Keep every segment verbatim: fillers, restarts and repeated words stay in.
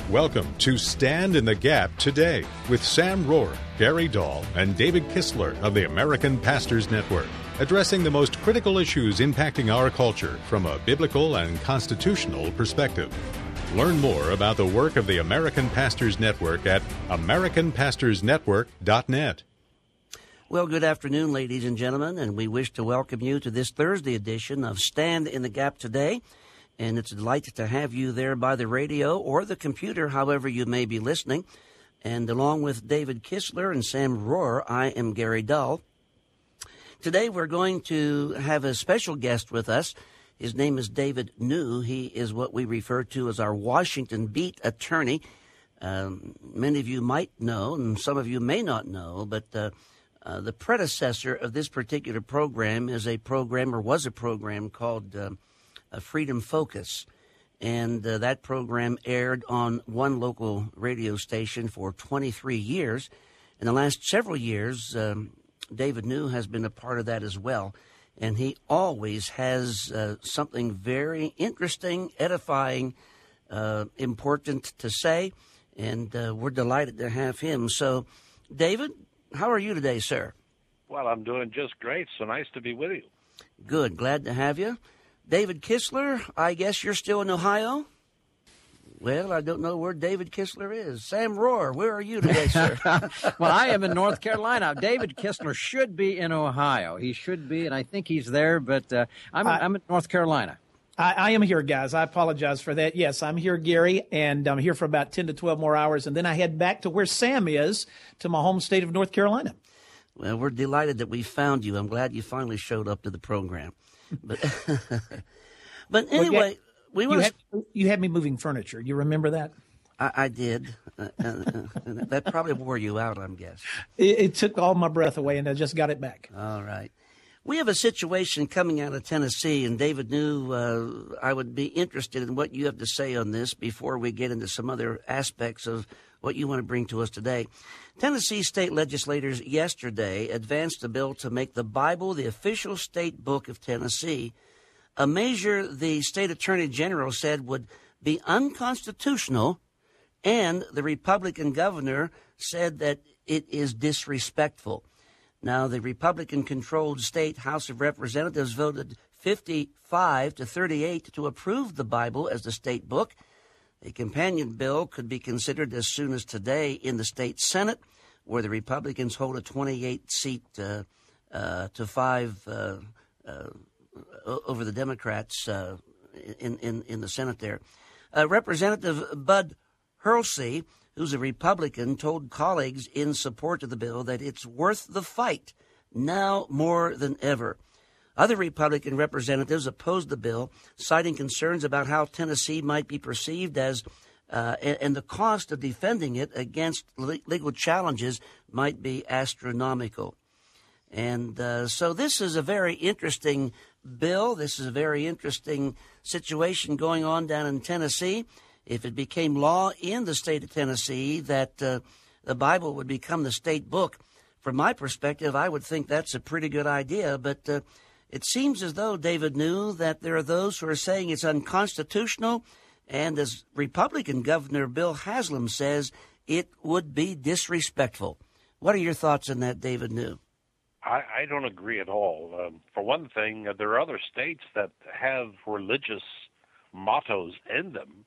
Welcome to Stand in the Gap Today with Sam Rohr, Gary Dahl, and David Kistler of the American Pastors Network, addressing the most critical issues impacting our culture from a biblical and constitutional perspective. Learn more about the work of the American Pastors Network at american pastors network dot net. Well, good afternoon, ladies and gentlemen, and we wish to welcome you to this Thursday edition of Stand in the Gap Today. And it's a delight to have you there by the radio or the computer, however you may be listening. And along with David Kistler and Sam Rohr, I am Gary Dahl. Today we're going to have a special guest with us. His name is David New. He is what we refer to as our Washington beat attorney. Um, many of you might know, and some of you may not know, but uh, uh, the predecessor of this particular program is a program, or was a program, called Uh, Uh, Freedom Focus, and uh, that program aired on one local radio station for twenty-three years. In the last several years, um, David New has been a part of that as well, and he always has uh, something very interesting, edifying, uh, important to say, and uh, we're delighted to have him. So, David, how are you today, sir? Well, I'm doing just great. So nice to be with you. Good. Glad to have you. David Kistler, I guess you're still in Ohio? Well, I don't know where David Kistler is. Sam Rohr, where are you today, sir? Well, I am in North Carolina. David Kistler should be in Ohio. He should be, and I think he's there, but uh, I'm, I, I'm in North Carolina. I, I am here, guys. I apologize for that. Yes, I'm here, Gary, and I'm here for about ten to twelve more hours, and then I head back to where Sam is, to my home state of North Carolina. Well, we're delighted that we found you. I'm glad you finally showed up to the program. But, but anyway, well, we you, want had, you had me moving furniture. You remember that? I, I did. Uh, uh, uh, that probably wore you out, I'm guessing. It, it took all my breath away, and I just got it back. All right. We have a situation coming out of Tennessee, and David New, uh, I would be interested in what you have to say on this before we get into some other aspects of what you want to bring to us today. Tennessee state legislators yesterday advanced a bill to make the Bible the official state book of Tennessee, a measure the state attorney general said would be unconstitutional, and the Republican governor said that it is disrespectful. Now, the Republican-controlled state House of Representatives voted fifty-five to thirty-eight to approve the Bible as the state book. A companion bill could be considered as soon as today in the state Senate, where the Republicans hold a twenty-eight seat uh, uh, to five uh, uh, over the Democrats uh, in, in, in the Senate there. Uh, Representative Bud Hurlsey, who's a Republican, told colleagues in support of the bill that it's worth the fight now more than ever. Other Republican representatives opposed the bill, citing concerns about how Tennessee might be perceived as, uh, and, and the cost of defending it against le- legal challenges might be astronomical. And uh, so this is a very interesting bill. This is a very interesting situation going on down in Tennessee. If it became law in the state of Tennessee that uh, the Bible would become the state book, from my perspective, I would think that's a pretty good idea, but uh, it seems as though David knew that there are those who are saying it's unconstitutional, and as Republican Governor Bill Haslam says, it would be disrespectful. What are your thoughts on that, David New? I, I don't agree at all. Um, for one thing, uh, there are other states that have religious mottos in them,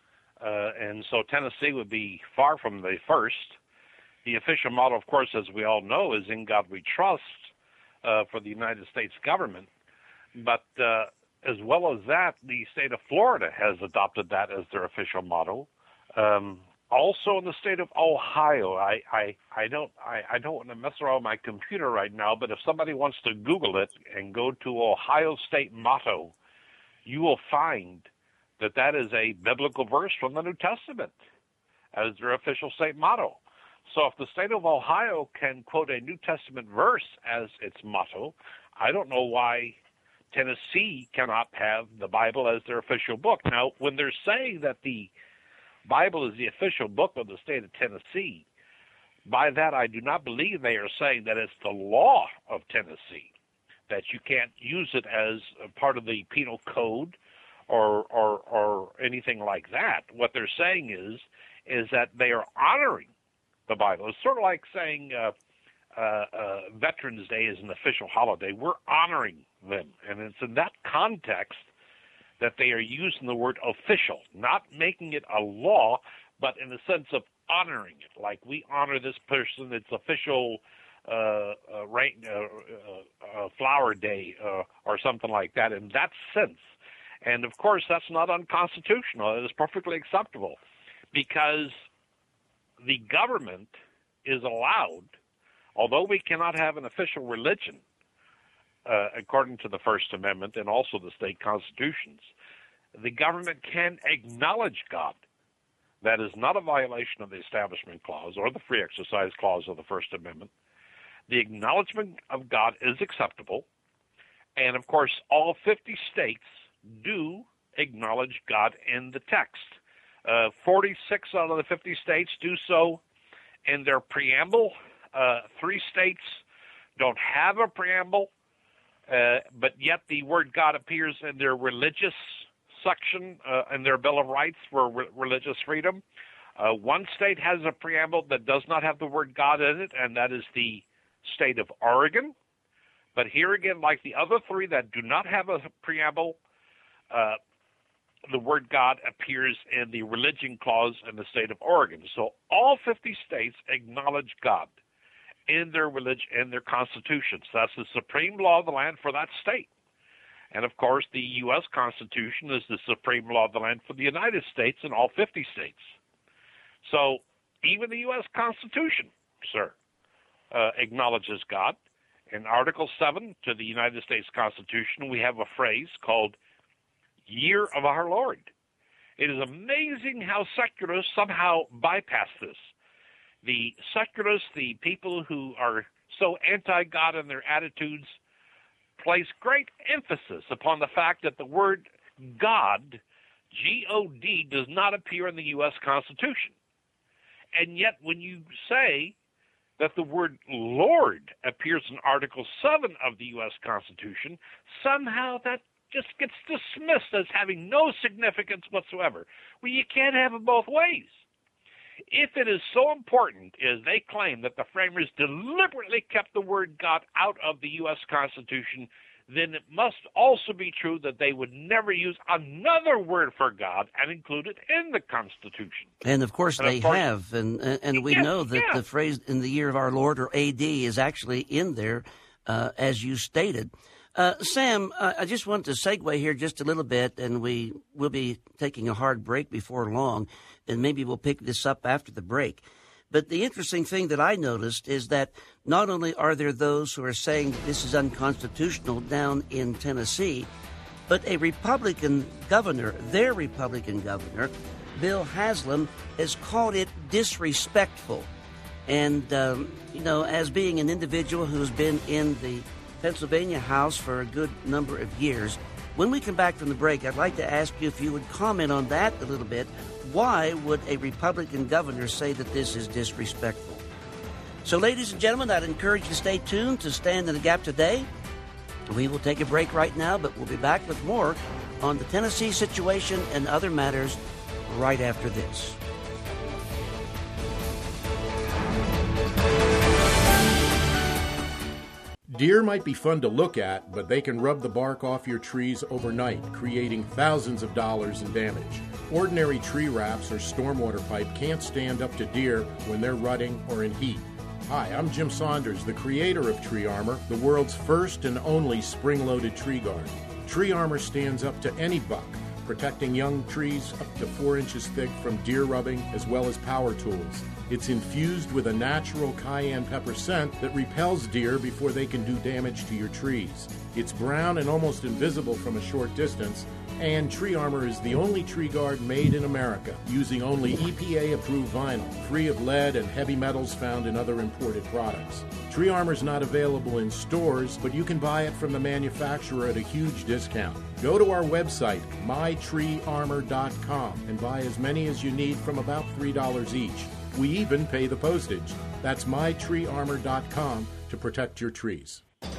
uh, and so Tennessee would be far from the first. The official motto, of course, as we all know, is "In God We Trust," Uh, for the United States government. But uh, as well as that, the state of Florida has adopted that as their official motto. Um, also in the state of Ohio, I, I, I don't I, I don't want to mess around with my computer right now, but if somebody wants to Google it and go to Ohio State motto, you will find that that is a biblical verse from the New Testament as their official state motto. So if the state of Ohio can quote a New Testament verse as its motto, I don't know why Tennessee cannot have the Bible as their official book. Now, when they're saying that the Bible is the official book of the state of Tennessee, by that I do not believe they are saying that it's the law of Tennessee, that you can't use it as a part of the penal code or or or anything like that. What they're saying is is that they are honoring the Bible. It's sort of like saying uh, uh, uh, Veterans Day is an official holiday. We're honoring them, and it's in that context that they are using the word official, not making it a law, but in the sense of honoring it. Like, we honor this person, it's official uh, uh, rain, uh, uh, uh, flower day uh, or something like that in that sense. And, of course, that's not unconstitutional. It is perfectly acceptable because the government is allowed, although we cannot have an official religion, uh, according to the First Amendment and also the state constitutions, the government can acknowledge God. That is not a violation of the Establishment Clause or the Free Exercise Clause of the First Amendment. The acknowledgement of God is acceptable, and, of course, all fifty states do acknowledge God in the text. Uh, forty-six out of the fifty states do so in their preamble. Uh, three states don't have a preamble, uh, but yet the word God appears in their religious section uh, in their Bill of Rights for re- religious freedom. Uh, one state has a preamble that does not have the word God in it, and that is the state of Oregon. But here again, like the other three that do not have a preamble, uh, the word God appears in the religion clause in the state of Oregon. So all fifty states acknowledge God in their religion, in their constitutions. That's the supreme law of the land for that state. And, of course, the U S Constitution is the supreme law of the land for the United States and all fifty states. So even the U S Constitution, sir, uh, acknowledges God. In Article seven to the United States Constitution, we have a phrase called Year of Our Lord. It is amazing how secularists somehow bypass this. The secularists, the people who are so anti-God in their attitudes, place great emphasis upon the fact that the word God, G O D, does not appear in the U S Constitution. And yet when you say that the word Lord appears in Article seven of the U S Constitution, somehow that just gets dismissed as having no significance whatsoever. Well, you can't have it both ways. If it is so important, as they claim, that the framers deliberately kept the word God out of the U S Constitution, then it must also be true that they would never use another word for God and include it in the Constitution. And, of course, and they of course, have. And and we yes, know that yes. the phrase in the year of our Lord, or A D, is actually in there, uh, as you stated. Uh, Sam, uh, I just want to segue here just a little bit, and we will be taking a hard break before long, and maybe we'll pick this up after the break. But the interesting thing that I noticed is that not only are there those who are saying that this is unconstitutional down in Tennessee, but a Republican governor, their Republican governor, Bill Haslam, has called it disrespectful. And, um, you know, as being an individual who's been in the Pennsylvania House for a good number of years, when we come back from the break, I'd like to ask you if you would comment on that a little bit. Why would a Republican governor say that this is disrespectful? So, ladies and gentlemen, I'd encourage you to stay tuned to Stand in the Gap today. We will take a break right now, but we'll be back with more on the Tennessee situation and other matters right after this. Deer might be fun to look at, but they can rub the bark off your trees overnight, creating thousands of dollars in damage. Ordinary tree wraps or stormwater pipe can't stand up to deer when they're rutting or in heat. Hi, I'm Jim Saunders, the creator of Tree Armor, the world's first and only spring-loaded tree guard. Tree Armor stands up to any buck, protecting young trees up to four inches thick from deer rubbing as well as power tools. It's infused with a natural cayenne pepper scent that repels deer before they can do damage to your trees. It's brown and almost invisible from a short distance, and Tree Armor is the only tree guard made in America, using only E P A-approved vinyl, free of lead and heavy metals found in other imported products. Tree Armor is not available in stores, but you can buy it from the manufacturer at a huge discount. Go to our website, my tree armor dot com, and buy as many as you need from about three dollars each. We even pay the postage. That's my tree armor dot com to protect your trees.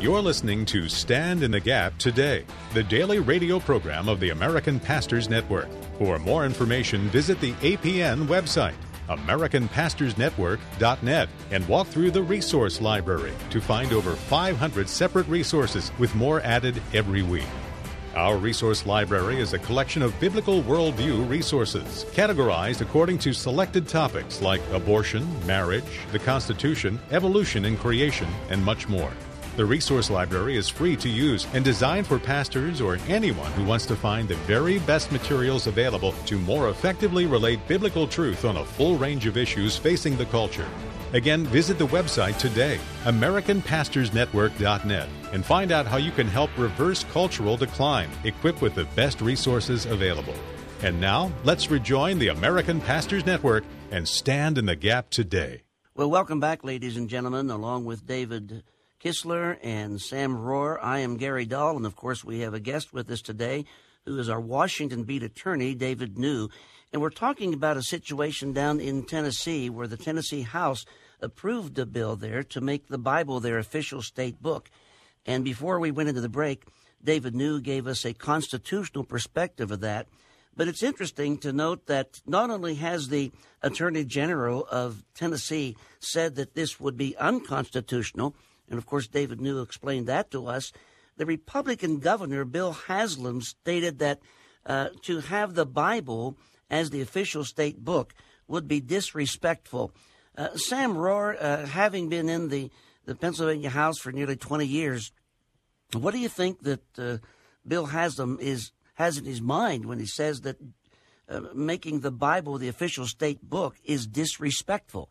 You're listening to Stand in the Gap Today, the daily radio program of the American Pastors Network. For more information, visit the A P N website, American Pastors Network dot net, and walk through the resource library to find over five hundred separate resources with more added every week. Our resource library is a collection of biblical worldview resources, categorized according to selected topics like abortion, marriage, the Constitution, evolution and creation, and much more. The resource library is free to use and designed for pastors or anyone who wants to find the very best materials available to more effectively relate biblical truth on a full range of issues facing the culture. Again, visit the website today, American Pastors Network dot net, and find out how you can help reverse cultural decline, equipped with the best resources available. And now, let's rejoin the American Pastors Network and stand in the gap today. Well, welcome back, ladies and gentlemen, along with David Kistler and Sam Rohr. I am Gary Dahl, and of course we have a guest with us today who is our Washington beat attorney, David New. And we're talking about a situation down in Tennessee where the Tennessee House approved a bill there to make the Bible their official state book. And before we went into the break, David New gave us a constitutional perspective of that. But it's interesting to note that not only has the Attorney General of Tennessee said that this would be unconstitutional, and of course David New explained that to us, the Republican governor, Bill Haslam, stated that uh, to have the Bible as the official state book would be disrespectful. Uh, Sam Rohr, uh, having been in the, the Pennsylvania House for nearly twenty years, what do you think that uh, Bill Haslam is has in his mind when he says that uh, making the Bible the official state book is disrespectful?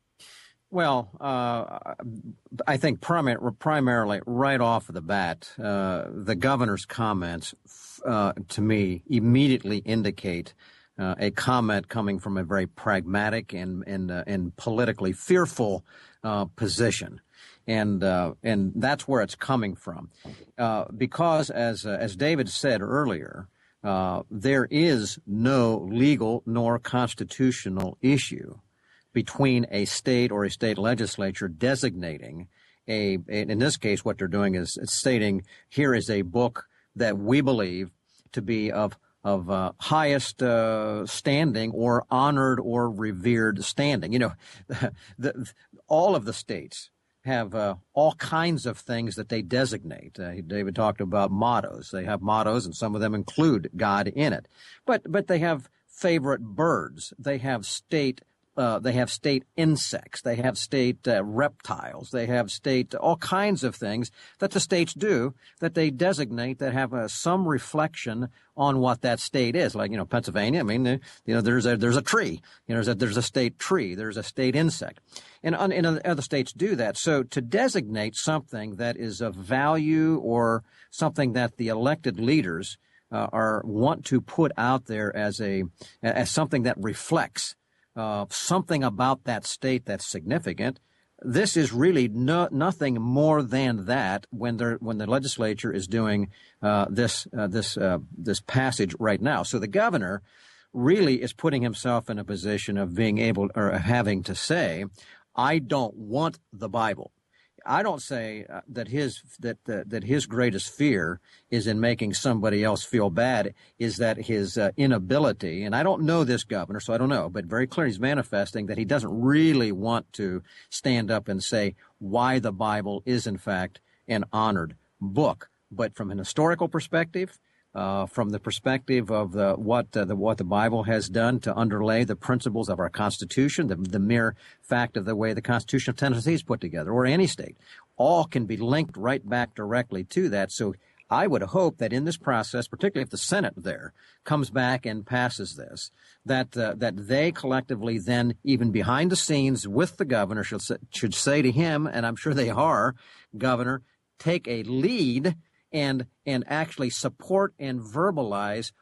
Well, uh, I think prim- primarily right off of the bat, uh, the governor's comments uh, to me immediately indicate uh, a comment coming from a very pragmatic and and, uh, and politically fearful uh, position. And uh, and that's where it's coming from, uh, because as uh, as David said earlier, uh, there is no legal nor constitutional issue between a state or a state legislature designating a, in this case, what they're doing is stating here is a book that we believe to be of of uh, highest uh, standing or honored or revered standing. You know, the, the, all of the states have uh, all kinds of things that they designate. Uh, David talked about mottos. They have mottos, and some of them include God in it. But but they have favorite birds. They have state Uh, they have state insects. They have state uh, reptiles. They have state all kinds of things that the states do that they designate that have uh, some reflection on what that state is. Like, you know, Pennsylvania, I mean, there, you know, there's a, there's a tree. You know, there's a, there's a state tree. There's a state insect. And, and other states do that. So to designate something that is of value or something that the elected leaders uh, are want to put out there as a as something that reflects Uh, something about that state that's significant. This is really no, nothing more than that when they're when the legislature is doing uh, this uh, this uh, this passage right now. So the governor really is putting himself in a position of being able or having to say, "I don't want the Bible." I don't say uh, that his that uh, that his greatest fear is in making somebody else feel bad, is that his uh, inability, and I don't know this governor, so I don't know, but very clear he's manifesting that he doesn't really want to stand up and say why the Bible is in fact an honored book. But from an historical perspective, Uh, from the perspective of the, what uh, the, what the Bible has done to underlay the principles of our Constitution, the, the mere fact of the way the Constitution of Tennessee is put together, or any state, all can be linked right back directly to that. So I would hope that in this process, particularly if the Senate there comes back and passes this, that uh, that they collectively then, even behind the scenes with the governor, should say, should say to him, and I'm sure they are, Governor, take a lead and and actually support and verbalize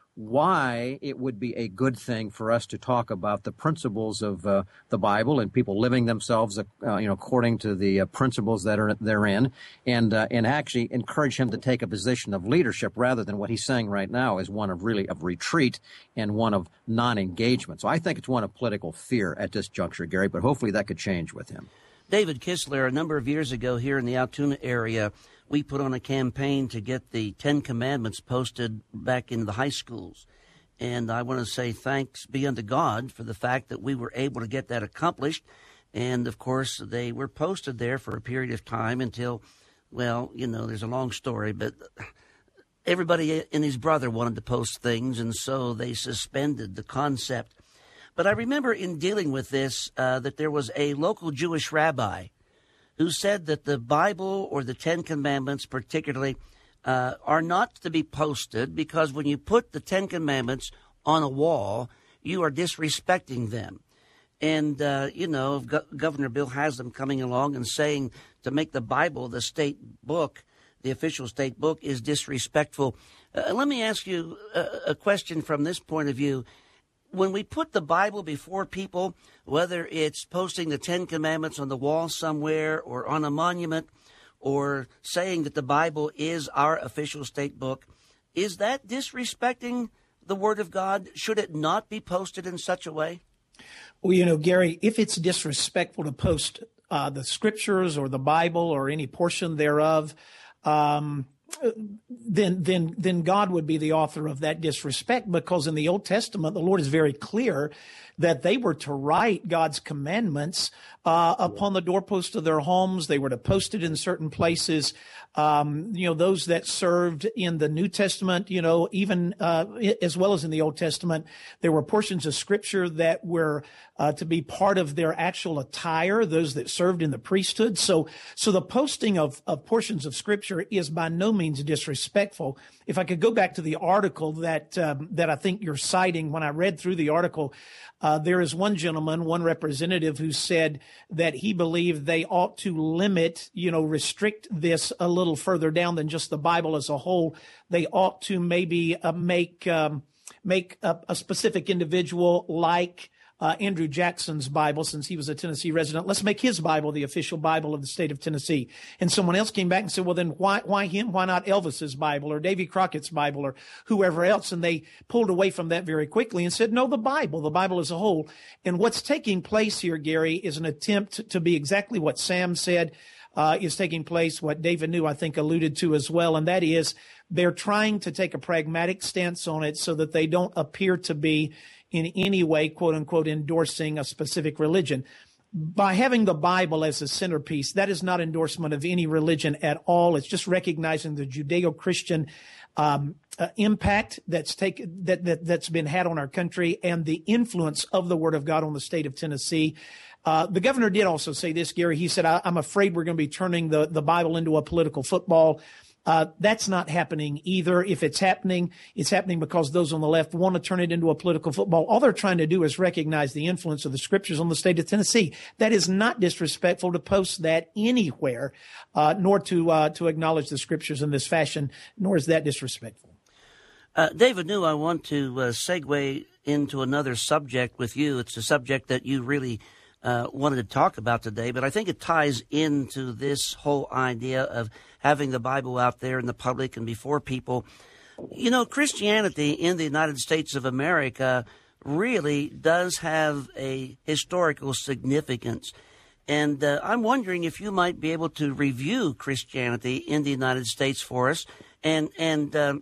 why it would be a good thing for us to talk about the principles of uh, the Bible and people living themselves, uh, you know, according to the uh, principles that are therein, and uh, and actually encourage him to take a position of leadership rather than what he's saying right now is one of really of retreat and one of non-engagement. So I think it's one of political fear at this juncture, Gary, but hopefully that could change with him. David Kistler, a number of years ago here in the Altoona area, we put on a campaign to get the Ten Commandments posted back in the high schools. And I want to say thanks be unto God for the fact that we were able to get that accomplished. And, of course, they were posted there for a period of time until, well, you know, there's a long story, but everybody and his brother wanted to post things, and so they suspended the concept. But I remember in dealing with this uh, that there was a local Jewish rabbi who said that the Bible or the Ten Commandments particularly uh, are not to be posted because when you put the Ten Commandments on a wall, you are disrespecting them. And, uh, you know, Go- Governor Bill Haslam coming along and saying to make the Bible the state book, the official state book, is disrespectful. Uh, let me ask you a, a question from this point of view. When we put the Bible before people, whether it's posting the Ten Commandments on the wall somewhere or on a monument or saying that the Bible is our official state book, is that disrespecting the Word of God? Should it not be posted in such a way? Well, you know, Gary, if it's disrespectful to post uh, the Scriptures or the Bible or any portion thereof, um, then then then God would be the author of that disrespect, because in the Old Testament, the Lord is very clear that they were to write God's commandments uh, upon the doorpost of their homes. They were to post it in certain places. Um, you know, those that served in the New Testament, you know, even uh, as well as in the Old Testament, there were portions of Scripture that were uh, to be part of their actual attire, those that served in the priesthood. So, so the posting of, of portions of Scripture is by no means disrespectful. If I could go back to the article that um, that I think you're citing, when I read through the article, Uh, there is one gentleman, one representative, who said that he believed they ought to limit, you know, restrict this a little further down than just the Bible as a whole. They ought to maybe uh, make um, make a, a specific individual like uh, Andrew Jackson's Bible, since he was a Tennessee resident. Let's make his Bible the official Bible of the state of Tennessee. And someone else came back and said, well, then why why him? Why not Elvis's Bible or Davy Crockett's Bible or whoever else? And they pulled away from that very quickly and said, no, the Bible, the Bible as a whole. And what's taking place here, Gary, is an attempt to be exactly what Sam said uh, is taking place, what David New, I think, alluded to as well, and that is they're trying to take a pragmatic stance on it so that they don't appear to be in any way, quote unquote, endorsing a specific religion. By having the Bible as a centerpiece, that is not endorsement of any religion at all. It's just recognizing the Judeo-Christian um, uh, impact that's taken that, that that's been had on our country and the influence of the Word of God on the state of Tennessee. Uh, the governor did also say this, Gary. He said, I, I'm afraid we're going to be turning the, the Bible into a political football. Uh, that's not happening either. If it's happening, it's happening because those on the left want to turn it into a political football. All they're trying to do is recognize the influence of the Scriptures on the state of Tennessee. That is not disrespectful to post that anywhere, uh, nor to uh, to acknowledge the Scriptures in this fashion, nor is that disrespectful. Uh, David New, I want to uh, segue into another subject with you. It's a subject that you really uh, wanted to talk about today, but I think it ties into this whole idea of having the Bible out there in the public and before people. You know, Christianity in the United States of America really does have a historical significance. And uh, I'm wondering if you might be able to review Christianity in the United States for us. And, and um,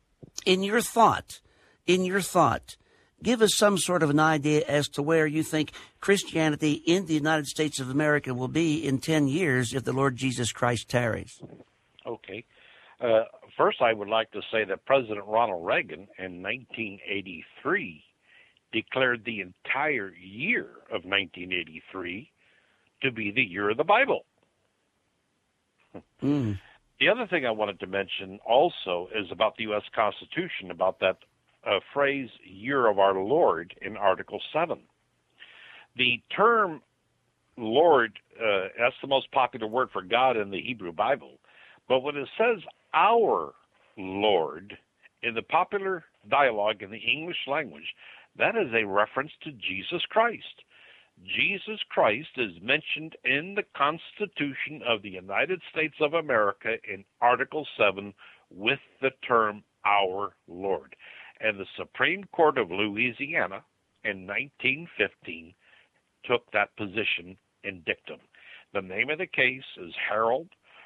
in your thought, in your thought, give us some sort of an idea as to where you think Christianity in the United States of America will be in ten years if the Lord Jesus Christ tarries. Okay. Uh, first, I would like to say that President Ronald Reagan in nineteen eighty-three declared the entire year of nineteen eighty-three to be the year of the Bible. Mm. The other thing I wanted to mention also is about the U S Constitution, about that uh, phrase, year of our Lord, in Article seven. The term Lord, uh, that's the most popular word for God in the Hebrew Bible. But when it says our Lord in the popular dialogue in the English language, that is a reference to Jesus Christ. Jesus Christ is mentioned in the Constitution of the United States of America in Article seven with the term our Lord. And the Supreme Court of Louisiana in nineteen fifteen took that position in dictum. The name of the case is Harold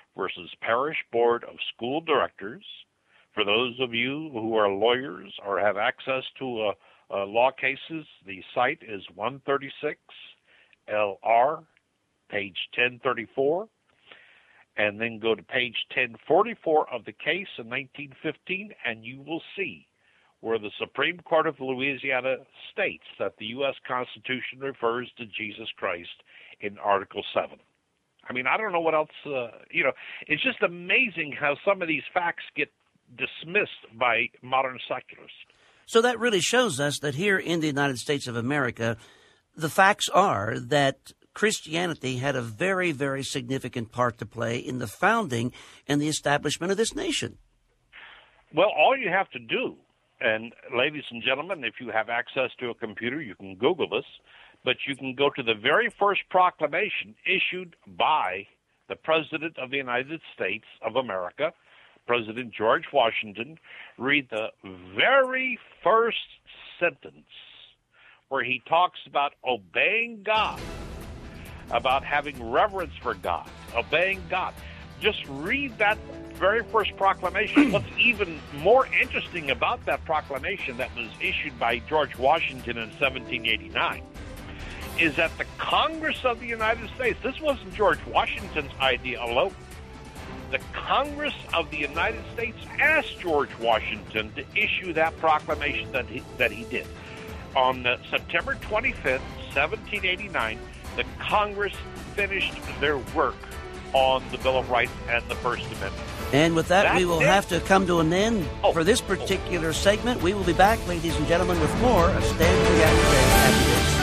versus Parish Board of School Directors. For those of you who are lawyers or have access to uh, uh, law cases, the site is one thirty-six L R, page ten thirty-four, and then go to page ten forty-four of the case in nineteen fifteen, and you will see where the Supreme Court of Louisiana states that the U S Constitution refers to Jesus Christ in Article seven. I mean, I don't know what else, uh, you know, it's just amazing how some of these facts get dismissed by modern secularists. So that really shows us that here in the United States of America, the facts are that Christianity had a very, very significant part to play in the founding and the establishment of this nation. Well, all you have to do, and ladies and gentlemen, if you have access to a computer, you can Google this, but you can go to the very first proclamation issued by the President of the United States of America, President George Washington, read the very first sentence where he talks about obeying God, about having reverence for God, obeying God. Just read that very first proclamation. What's even more interesting about that proclamation that was issued by George Washington in seventeen eighty-nine is that the Congress of the United States, this wasn't George Washington's idea alone. The Congress of the United States asked George Washington to issue that proclamation that he, that he did. On uh, September twenty-fifth, seventeen eighty-nine, the Congress finished their work on the Bill of Rights and the First Amendment. And with that, That's we will it. have to come to an end Oh. for this particular segment. We will be back, ladies and gentlemen, with more of Stand in the Gap today after this.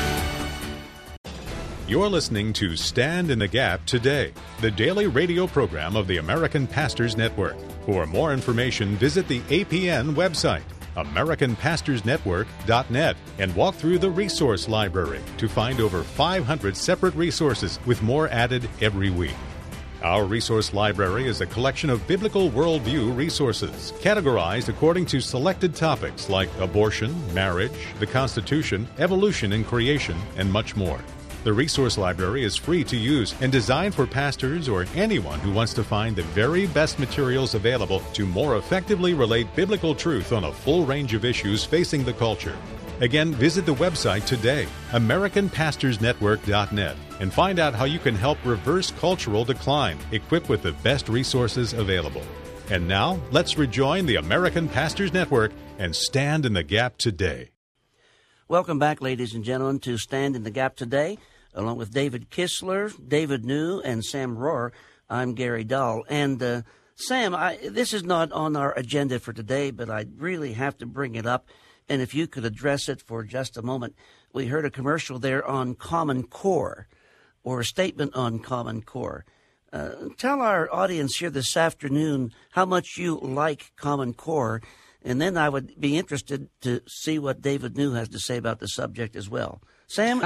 You're listening to Stand in the Gap Today, the daily radio program of the American Pastors Network. For more information, visit the A P N website, American Pastors Network dot net, and walk through the resource library to find over five hundred separate resources with more added every week. Our resource library is a collection of biblical worldview resources, categorized according to selected topics like abortion, marriage, the Constitution, evolution and creation, and much more. The resource library is free to use and designed for pastors or anyone who wants to find the very best materials available to more effectively relate biblical truth on a full range of issues facing the culture. Again, visit the website today, American Pastors Network dot net, and find out how you can help reverse cultural decline, equipped with the best resources available. And now, let's rejoin the American Pastors Network and stand in the gap today. Welcome back, ladies and gentlemen, to Stand in the Gap Today. Along with David Kistler, David New, and Sam Rohrer, I'm Gary Dahl. And uh, Sam, I, this is not on our agenda for today, but I really have to bring it up. And if you could address it for just a moment. We heard a commercial there on Common Core, or a statement on Common Core. Uh, tell our audience here this afternoon how much you like Common Core, and then I would be interested to see what David New has to say about the subject as well. Sam,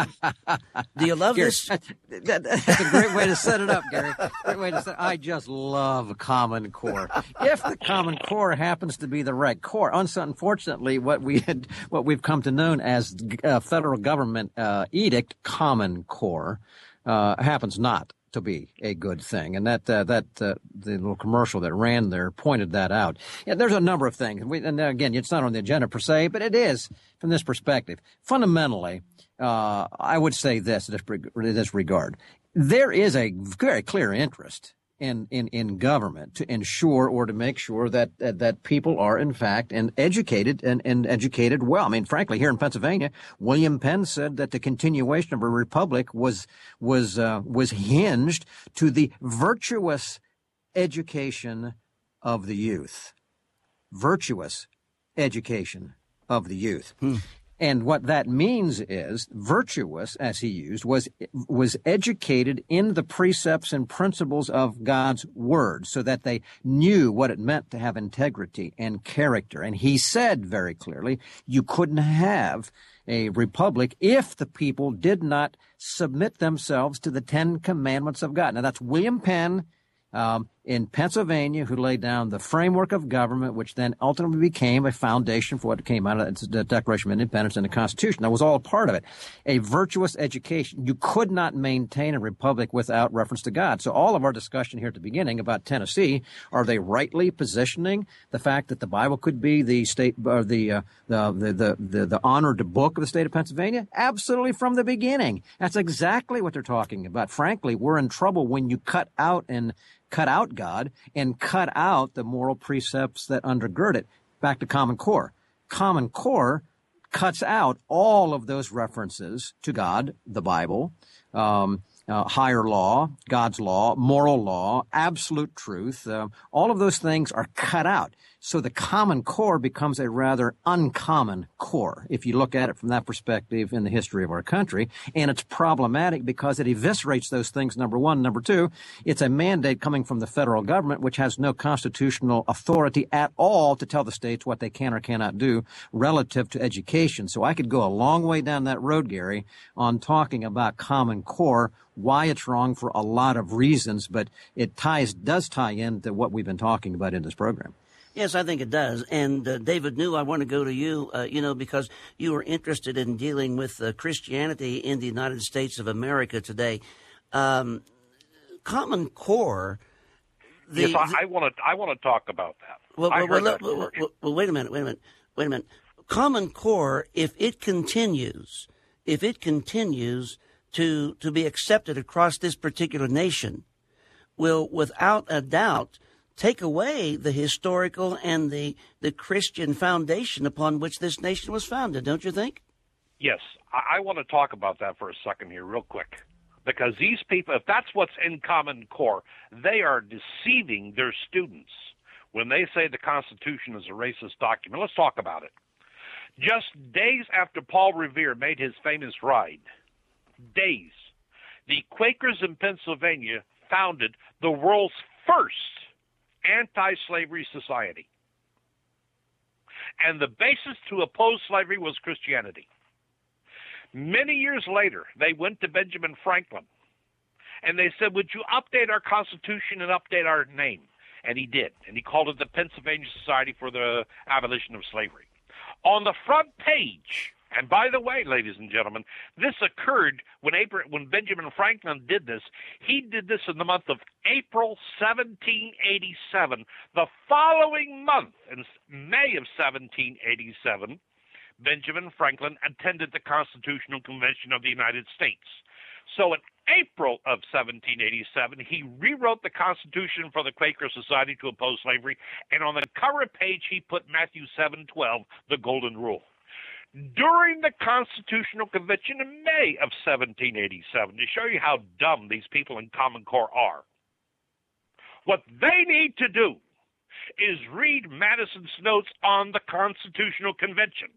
do you love Gary, this? That, that's a great way to set it up, Gary. Great way to set. I just love Common Core. If the Common Core happens to be the right core, unfortunately, what we had, what we've come to know as uh, federal government uh, edict, Common Core, uh, happens not to be a good thing, and that uh, that uh, the little commercial that ran there pointed that out. Yeah, there's a number of things, we, and again, it's not on the agenda per se, but it is from this perspective. Fundamentally, uh, I would say this in this regard: there is a very clear interest in in in government to ensure or to make sure that that, that people are in fact and educated and, and educated well. I mean, frankly, here in Pennsylvania, William Penn said that the continuation of a republic was was uh, was hinged to the virtuous education of the youth. Virtuous education of the youth. Hmm. And what that means is virtuous, as he used, was was educated in the precepts and principles of God's word so that they knew what it meant to have integrity and character. And he said very clearly, you couldn't have a republic if the people did not submit themselves to the Ten Commandments of God. Now, that's William Penn. Um, in Pennsylvania who laid down the framework of government, which then ultimately became a foundation for what came out of the Declaration of Independence and the Constitution. That was all a part of it. A virtuous education. You could not maintain a republic without reference to God. So all of our discussion here at the beginning about Tennessee, are they rightly positioning the fact that the Bible could be the state or the, uh, the, the, the, the, the honored book of the state of Pennsylvania? Absolutely from the beginning. That's exactly what they're talking about. Frankly, we're in trouble when you cut out and cut out God and cut out the moral precepts that undergird it. Back to Common Core. Common Core cuts out all of those references to God, the Bible, um, uh, higher law, God's law, moral law, absolute truth. Uh, all of those things are cut out. So the Common Core becomes a rather uncommon core, if you look at it from that perspective in the history of our country. And it's problematic because it eviscerates those things, number one. Number two, it's a mandate coming from the federal government, which has no constitutional authority at all to tell the states what they can or cannot do relative to education. So I could go a long way down that road, Gary, on talking about Common Core, why it's wrong for a lot of reasons, but it ties does tie into what we've been talking about in this program. Yes, I think it does. And uh, David New, I want to go to you, uh, you know, because you were interested in dealing with uh, Christianity in the United States of America today. Um, Common Core. The, yes, I, I want to. I want to talk about that. Well, I well, heard well, that well, well, well, wait a minute. Wait a minute. Wait a minute. Common Core, if it continues, if it continues to to be accepted across this particular nation, will, without a doubt, take away the historical and the, the Christian foundation upon which this nation was founded, don't you think? Yes. I, I want to talk about that for a second here real quick. Because these people, if that's what's in Common Core, they are deceiving their students when they say the Constitution is a racist document. Let's talk about it. Just days after Paul Revere made his famous ride, days, the Quakers in Pennsylvania founded the world's first anti-slavery society. And the basis to oppose slavery was Christianity. Many years later, they went to Benjamin Franklin, and they said, would you update our Constitution and update our name? And he did, and he called it the Pennsylvania Society for the Abolition of Slavery. On the front page, and by the way, ladies and gentlemen, this occurred when Abraham, when Benjamin Franklin did this. He did this in the month of April seventeen eighty-seven. The following month, in May of seventeen eighty-seven, Benjamin Franklin attended the Constitutional Convention of the United States. So in April of seventeen eighty-seven, he rewrote the Constitution for the Quaker Society to oppose slavery, and on the cover page he put Matthew seven twelve, the Golden Rule. During the Constitutional Convention in May of seventeen eighty-seven, to show you how dumb these people in Common Core are, what they need to do is read Madison's notes on the Constitutional Convention.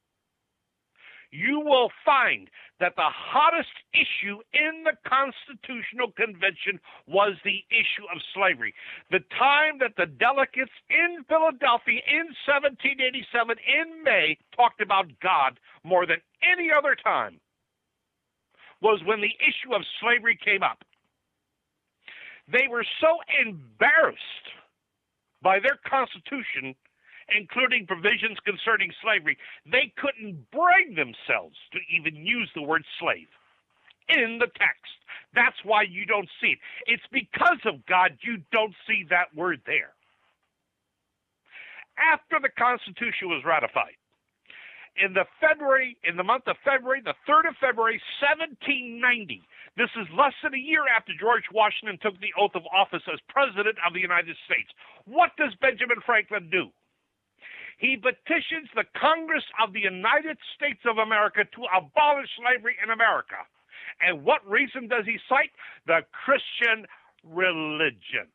You will find that the hottest issue in the Constitutional Convention was the issue of slavery. The time that the delegates in Philadelphia in seventeen eighty-seven in May talked about God more than any other time was when the issue of slavery came up. They were so embarrassed by their Constitution, including provisions concerning slavery, they couldn't bring themselves to even use the word slave in the text. That's why you don't see it. It's because of God you don't see that word there. After the Constitution was ratified, in the February, in the month of February, the third of February, seventeen ninety, this is less than a year after George Washington took the oath of office as President of the United States. What does Benjamin Franklin do? He petitions the Congress of the United States of America to abolish slavery in America. And what reason does he cite? The Christian religion.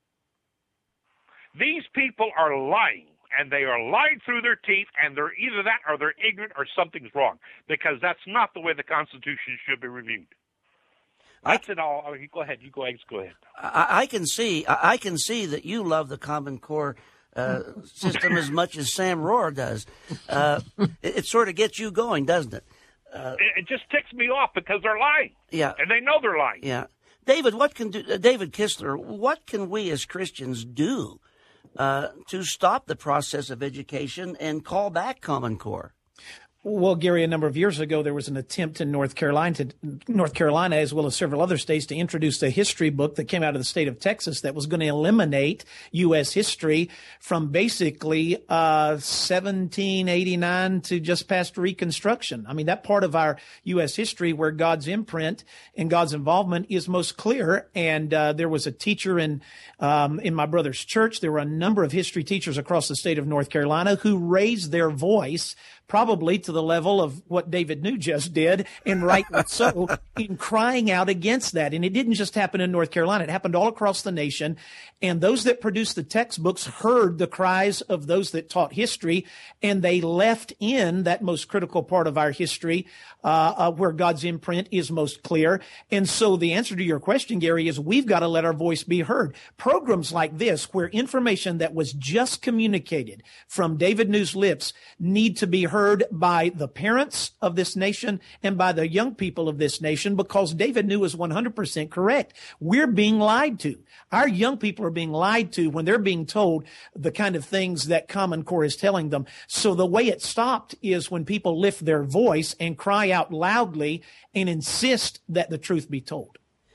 These people are lying, and they are lying through their teeth, and they're either that or they're ignorant or something's wrong, because that's not the way the Constitution should be reviewed. That's I, it all. Go ahead. You go ahead. Go ahead. I, I can see. I can see that you love the Common Core Uh, system as much as Sam Rohr does. Uh, it, it sort of gets you going, doesn't it? Uh, it? It just ticks me off because they're lying. Yeah. And they know they're lying. Yeah. David, what can do, uh, David Kistler, what can we as Christians do uh, to stop the process of education and call back Common Core? Well, Gary, a number of years ago, there was an attempt in North Carolina, to, North Carolina, as well as several other states, to introduce a history book that came out of the state of Texas that was going to eliminate U S history from basically uh, seventeen eighty-nine to just past Reconstruction. I mean, that part of our U S history where God's imprint and God's involvement is most clear. And uh, there was a teacher in um, in my brother's church. There were a number of history teachers across the state of North Carolina who raised their voice, probably to the level of what David New just did, and rightly so, in crying out against that. And it didn't just happen in North Carolina. It happened all across the nation. And those that produced the textbooks heard the cries of those that taught history, and they left in that most critical part of our history uh, uh, where God's imprint is most clear. And so the answer to your question, Gary, is we've got to let our voice be heard. Programs like this, where information that was just communicated from David New's lips need to be heard by the parents of this nation and by the young people of this nation, because David New is one hundred percent correct. We're being lied to. Our young people are being lied to when they're being told the kind of things that Common Core is telling them. So the way it stopped is when people lift their voice and cry out loudly and insist that the truth be told.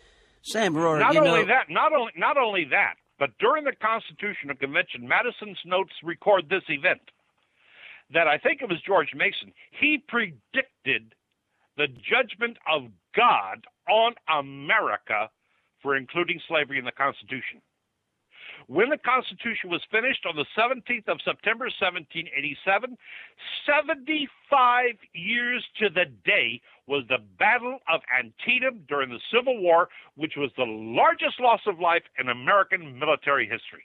Sam Rohrer, not you only know, that, not only not only that, but during the Constitutional Convention, Madison's notes record this event. That I think it was George Mason. He predicted the judgment of God on America for including slavery in the Constitution. When the Constitution was finished on the seventeenth of September, seventeen eighty-seven, seventy-five years to the day was the Battle of Antietam during the Civil War, which was the largest loss of life in American military history.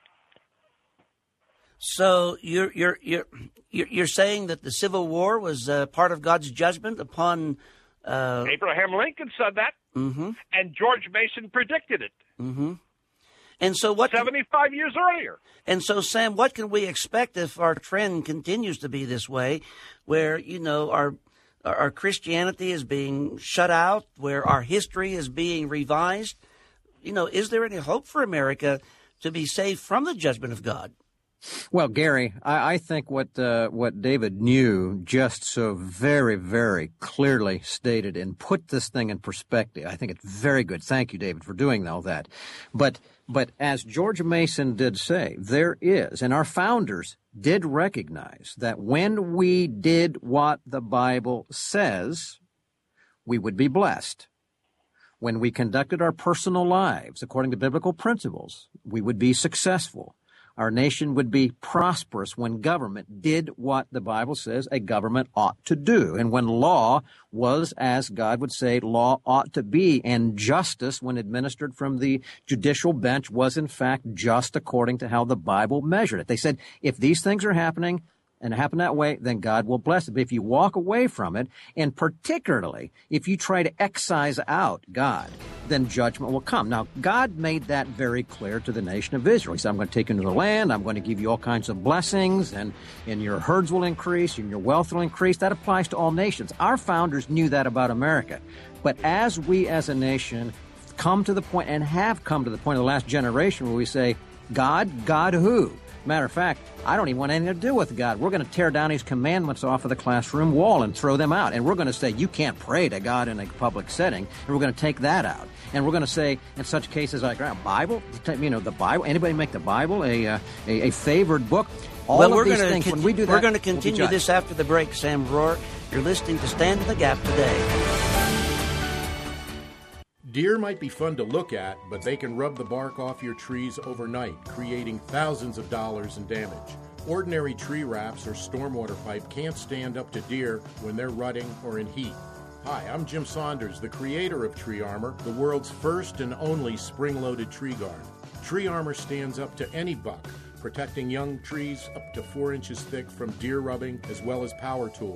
So you're you're you're you're saying that the Civil War was uh, part of God's judgment upon uh, Abraham Lincoln said that, mm-hmm. and George Mason predicted it. Mm-hmm. And so what? seventy-five can, years earlier. And so, Sam, what can we expect if our trend continues to be this way, where you know our our Christianity is being shut out, where our history is being revised? You know, is there any hope for America to be saved from the judgment of God? Well, Gary, I, I think what uh, what David New just so very, very clearly stated and put this thing in perspective, I think it's very good. Thank you, David, for doing all that. But but as George Mason did say, there is, and our founders did recognize that when we did what the Bible says, we would be blessed. When we conducted our personal lives according to biblical principles, we would be successful. Our nation would be prosperous when government did what the Bible says a government ought to do, and when law was, as God would say, law ought to be, and justice, when administered from the judicial bench, was in fact just according to how the Bible measured it. They said, if these things are happening, and happen that way, then God will bless it. But if you walk away from it, and particularly if you try to excise out God, then judgment will come. Now, God made that very clear to the nation of Israel. He said, I'm going to take you into the land, I'm going to give you all kinds of blessings, and, and your herds will increase, and your wealth will increase. That applies to all nations. Our founders knew that about America. But as we as a nation come to the point, and have come to the point of the last generation where we say, God, God who? Matter of fact, I don't even want anything to do with God. We're going to tear down His commandments off of the classroom wall and throw them out. And we're going to say, you can't pray to God in a public setting. And we're going to take that out. And we're going to say, in such cases like uh, Bible, you know, the Bible, anybody make the Bible a uh, a, a favored book? All well, of we're these gonna things, con- when we do that, we're going to continue we'll this after the break, Sam Rohrer. You're listening to Stand in the Gap today. Deer might be fun to look at, but they can rub the bark off your trees overnight, creating thousands of dollars in damage. Ordinary tree wraps or stormwater pipe can't stand up to deer when they're rutting or in heat. Hi, I'm Jim Saunders, the creator of Tree Armor, the world's first and only spring-loaded tree guard. Tree Armor stands up to any buck, protecting young trees up to four inches thick from deer rubbing as well as power tools.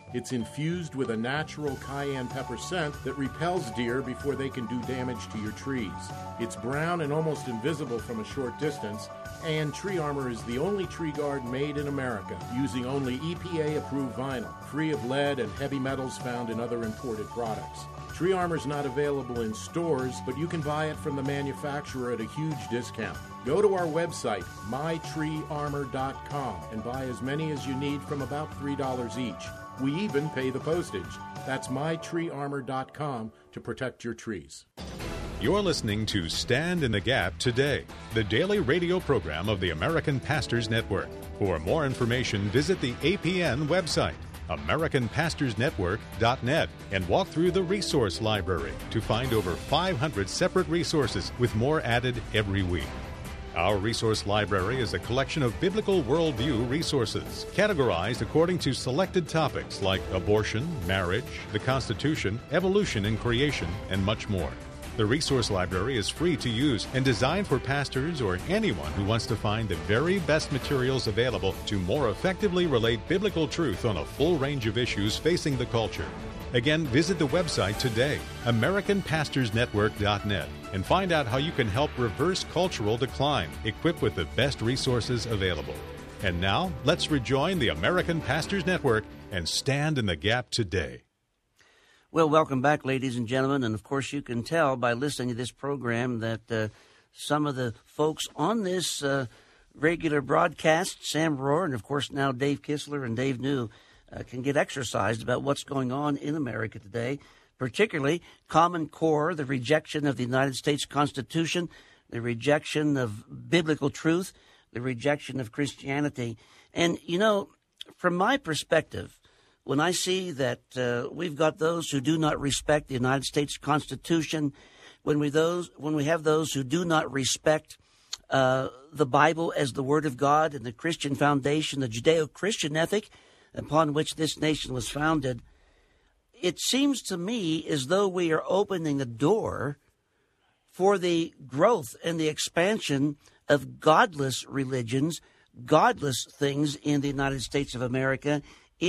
It's infused with a natural cayenne pepper scent that repels deer before they can do damage to your trees. It's brown and almost invisible from a short distance, and Tree Armor is the only tree guard made in America, using only E P A-approved vinyl, free of lead and heavy metals found in other imported products. Tree Armor is not available in stores, but you can buy it from the manufacturer at a huge discount. Go to our website, my tree armor dot com, and buy as many as you need from about three dollars each. We even pay the postage. That's my tree armor dot com to protect your trees. You're listening to Stand in the Gap Today, the daily radio program of the American Pastors Network. For more information, visit the A P N website, american pastors network dot net, and walk through the resource library to find over five hundred separate resources with more added every week. Our resource library is a collection of biblical worldview resources, categorized according to selected topics like abortion, marriage, the Constitution, evolution and creation, and much more. The resource library is free to use and designed for pastors or anyone who wants to find the very best materials available to more effectively relate biblical truth on a full range of issues facing the culture. Again, visit the website today, american pastors network dot net, and find out how you can help reverse cultural decline, equipped with the best resources available. And now, let's rejoin the American Pastors Network and stand in the gap today. Well, welcome back, ladies and gentlemen. And, of course, you can tell by listening to this program that uh, some of the folks on this uh, regular broadcast, Sam Rohr, and, of course, now Dave Kistler and Dave New, uh, can get exercised about what's going on in America today, particularly Common Core, the rejection of the United States Constitution, the rejection of biblical truth, the rejection of Christianity. And, you know, from my perspective, when I see that uh, we've got those who do not respect the United States Constitution, when we those when we have those who do not respect uh, the Bible as the Word of God and the Christian foundation, the Judeo-Christian ethic upon which this nation was founded, it seems to me as though we are opening a door for the growth and the expansion of godless religions, godless things in the United States of America,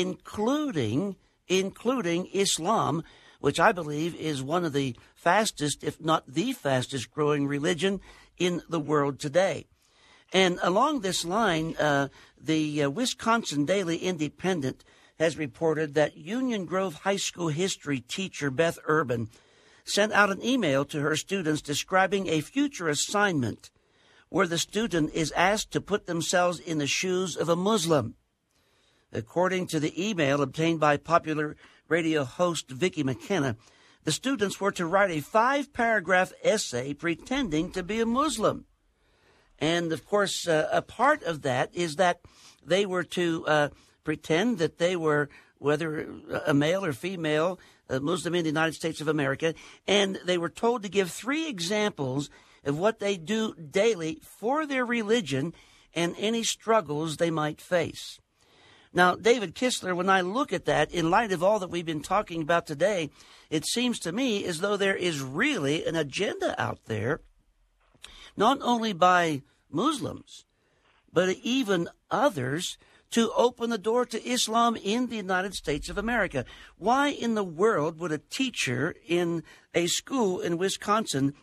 including including Islam, which I believe is one of the fastest, if not the fastest growing religion in the world today. And along this line, uh, the uh, Wisconsin Daily Independent has reported that Union Grove High School history teacher Beth Urban sent out an email to her students describing a future assignment where the student is asked to put themselves in the shoes of a Muslim. According to the email obtained by popular radio host Vicki McKenna, the students were to write a five-paragraph essay pretending to be a Muslim. And, of course, uh, a part of that is that they were to uh, pretend that they were, whether a male or female, a Muslim in the United States of America, and they were told to give three examples of what they do daily for their religion and any struggles they might face. Now, David Kistler, when I look at that, in light of all that we've been talking about today, it seems to me as though there is really an agenda out there, not only by Muslims, but even others, to open the door to Islam in the United States of America. Why in the world would a teacher in a school in Wisconsin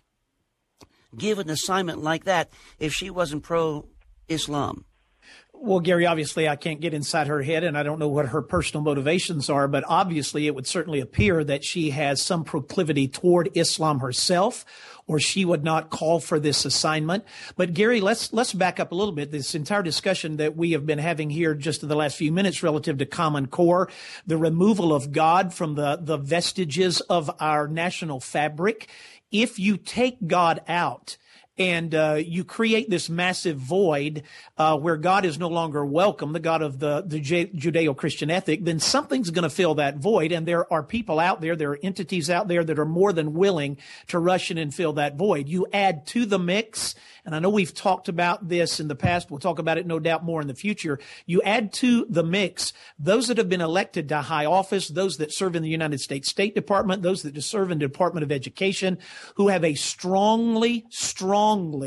give an assignment like that if she wasn't pro-Islam? Well, Gary, obviously I can't get inside her head, and I don't know what her personal motivations are, but obviously it would certainly appear that she has some proclivity toward Islam herself, or she would not call for this assignment. But Gary, let's let's back up a little bit. This entire discussion that we have been having here just in the last few minutes relative to Common Core, the removal of God from the, the vestiges of our national fabric. If you take God out, and uh, you create this massive void uh, where God is no longer welcome, the God of the, the J- Judeo-Christian ethic, then something's going to fill that void. And there are people out there, there are entities out there that are more than willing to rush in and fill that void. You add to the mix, and I know we've talked about this in the past. We'll talk about it no doubt more in the future. You add to the mix those that have been elected to high office, those that serve in the United States State Department, those that serve in the Department of Education, who have a strongly, strong strongly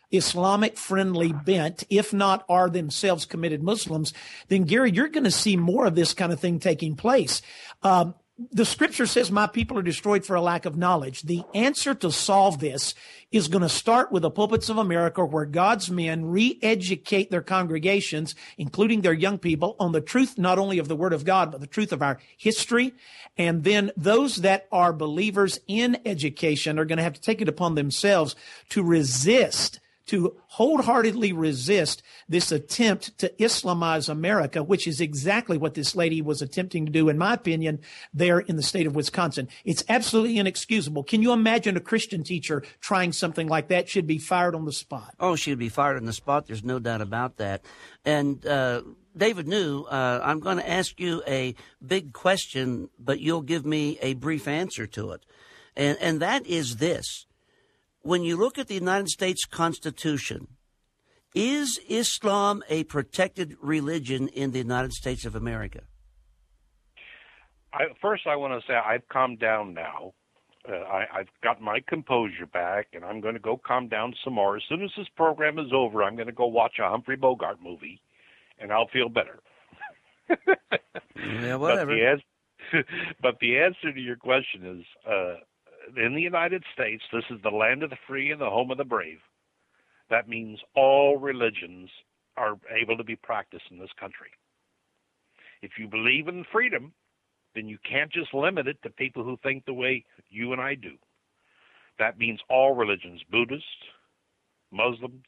Islamic-friendly bent, if not are themselves committed Muslims, then, Gary, you're going to see more of this kind of thing taking place. Um, the scripture says, my people are destroyed for a lack of knowledge. The answer to solve this is going to start with the pulpits of America, where God's men re-educate their congregations, including their young people, on the truth not only of the Word of God, but the truth of our history. And then those that are believers in education are going to have to take it upon themselves to resist to wholeheartedly resist this attempt to Islamize America, which is exactly what this lady was attempting to do, in my opinion, there in the state of Wisconsin. It's absolutely inexcusable. Can you imagine a Christian teacher trying something like that? Should be fired on the spot. Oh, she'd be fired on the spot. There's no doubt about that. And uh, David New, uh, I'm going to ask you a big question, but you'll give me a brief answer to it. And, and that is this. When you look at the United States Constitution, is Islam a protected religion in the United States of America? I, first, I want to say I've calmed down now. Uh, I, I've got my composure back, and I'm going to go calm down some more. As soon as this program is over, I'm going to go watch a Humphrey Bogart movie, and I'll feel better. Yeah, whatever. But the, answer, but the answer to your question is, uh, in the United States, this is the land of the free and the home of the brave. That means all religions are able to be practiced in this country. If you believe in freedom, then you can't just limit it to people who think the way you and I do. That means all religions, Buddhists, Muslims,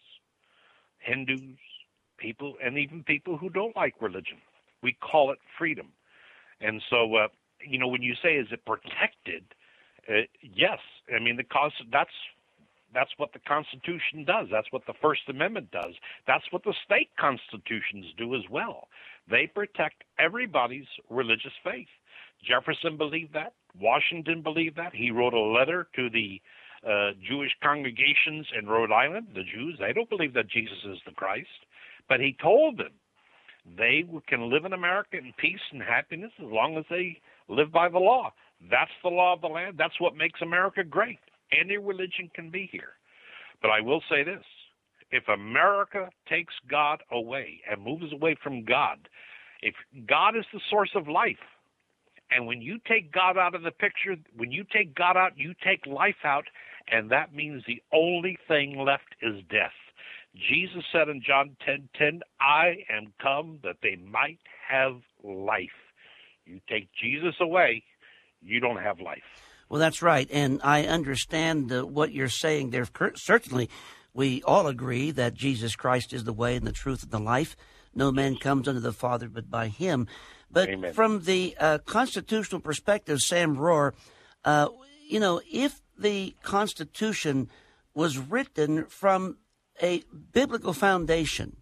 Hindus, people, and even people who don't like religion. We call it freedom. And so, uh, you know, when you say, is it protected? Uh, yes, I mean the that's that's what the Constitution does. That's what the First Amendment does. That's what the state constitutions do as well. They protect everybody's religious faith. Jefferson believed that. Washington believed that. He wrote a letter to the uh, Jewish congregations in Rhode Island, the Jews. They don't believe that Jesus is the Christ, but he told them they can live in America in peace and happiness as long as they live by the law. That's the law of the land. That's what makes America great. Any religion can be here. But I will say this. If America takes God away and moves away from God, if God is the source of life, and when you take God out of the picture, when you take God out, you take life out, and that means the only thing left is death. Jesus said in John ten ten, I am come that they might have life. You take Jesus away, you don't have life. Well, that's right, and I understand uh, what you're saying there. Certainly, we all agree that Jesus Christ is the way and the truth and the life. No man comes unto the Father but by him. But Amen. From the uh, constitutional perspective, Sam Rohr, uh, you know, if the Constitution was written from a biblical foundation,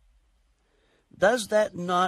does that not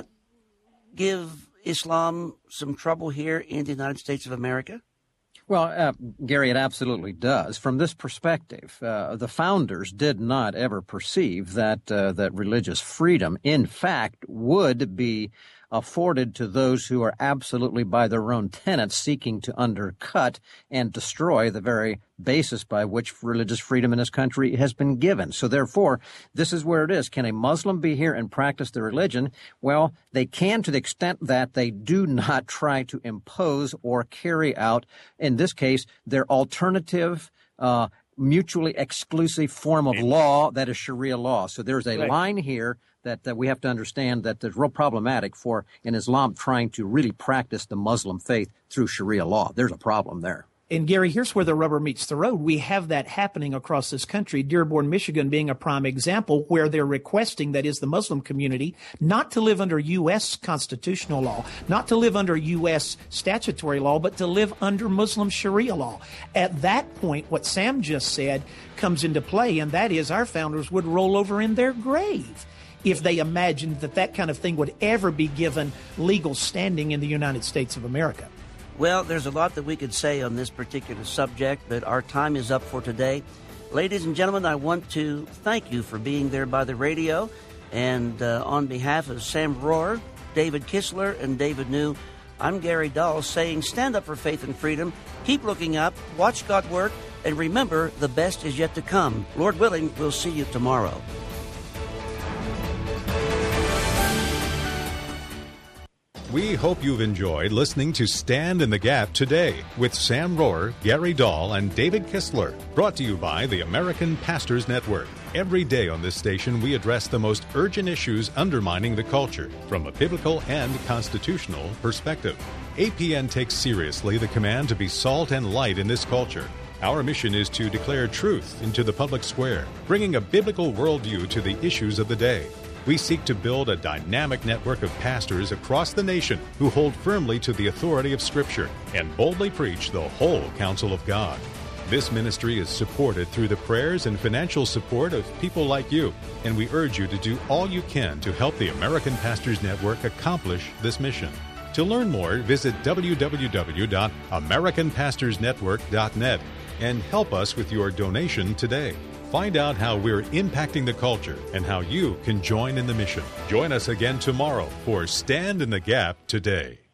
give Islam some trouble here in the United States of America? Well, uh, Gary, it absolutely does. From this perspective, uh, the founders did not ever perceive that uh, that religious freedom, in fact, would be afforded to those who are absolutely by their own tenets seeking to undercut and destroy the very basis by which religious freedom in this country has been given. So therefore, this is where it is. Can a Muslim be here and practice their religion? Well, they can to the extent that they do not try to impose or carry out, in this case, their alternative uh mutually exclusive form of law that is Sharia law. So there's a right. line here that, that we have to understand that is real problematic for an Islam trying to really practice the Muslim faith through Sharia law. There's a problem there. And, Gary, here's where the rubber meets the road. We have that happening across this country, Dearborn, Michigan being a prime example, where they're requesting, that is the Muslim community, not to live under U S constitutional law, not to live under U S statutory law, but to live under Muslim Sharia law. At that point, what Sam just said comes into play, and that is our founders would roll over in their grave if they imagined that that kind of thing would ever be given legal standing in the United States of America. Well, there's a lot that we could say on this particular subject, but our time is up for today. Ladies and gentlemen, I want to thank you for being there by the radio. And uh, on behalf of Sam Rohr, David Kistler, and David New, I'm Gary Dahl saying stand up for faith and freedom, keep looking up, watch God work, And remember, the best is yet to come. Lord willing, we'll see you tomorrow. We hope you've enjoyed listening to Stand in the Gap today with Sam Rohrer, Gary Dahl, and David Kistler. Brought to you by the American Pastors Network. Every day on this station, we address the most urgent issues undermining the culture from a biblical and constitutional perspective. A P N takes seriously the command to be salt and light in this culture. Our mission is to declare truth into the public square, bringing a biblical worldview to the issues of the day. We seek to build a dynamic network of pastors across the nation who hold firmly to the authority of Scripture and boldly preach the whole counsel of God. This ministry is supported through the prayers and financial support of people like you, and we urge you to do all you can to help the American Pastors Network accomplish this mission. To learn more, visit w w w dot american pastors network dot net and help us with your donation today. Find out how we're impacting the culture and how you can join in the mission. Join us again tomorrow for Stand in the Gap today.